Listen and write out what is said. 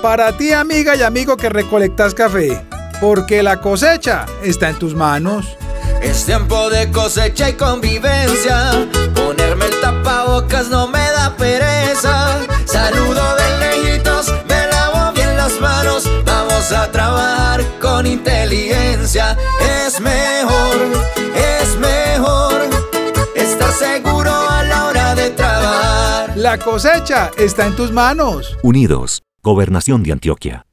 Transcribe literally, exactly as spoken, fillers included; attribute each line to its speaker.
Speaker 1: Para ti, amiga y amigo que recolectas café, porque la cosecha está en tus manos.
Speaker 2: Es tiempo de cosecha y convivencia. Ponerme el tapabocas no me da pereza. Saludo de lejitos, me lavo bien las manos. Vamos a trabajar con inteligencia. Es mejor, es mejor estar seguro a la hora de trabajar.
Speaker 1: La cosecha está en tus manos.
Speaker 3: Unidos, Gobernación de Antioquia.